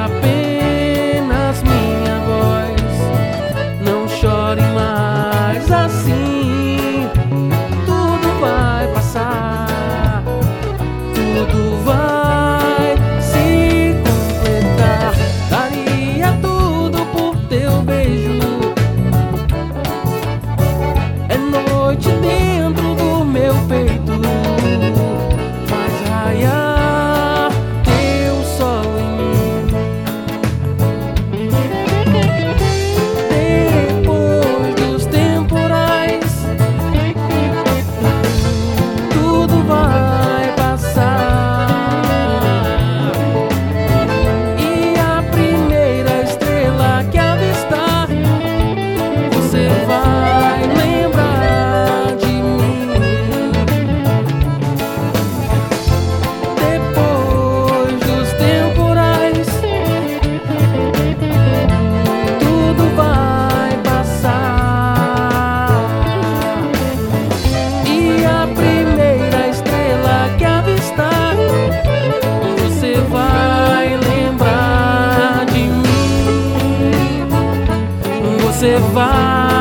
apenas minha voz. Não chore mais assim, tudo vai passar, tudo vai se completar. Daria tudo por teu beijo. É noite dentro do meu peito, faz raiar teu sol em mim. Depois dos temporais, tudo vai passar, e a primeira estrela que avistar, você vai lembrar de mim. Depois dos temporais, tudo vai passar, e a primeira estrela que avistar, você vai lembrar de mim. Você vai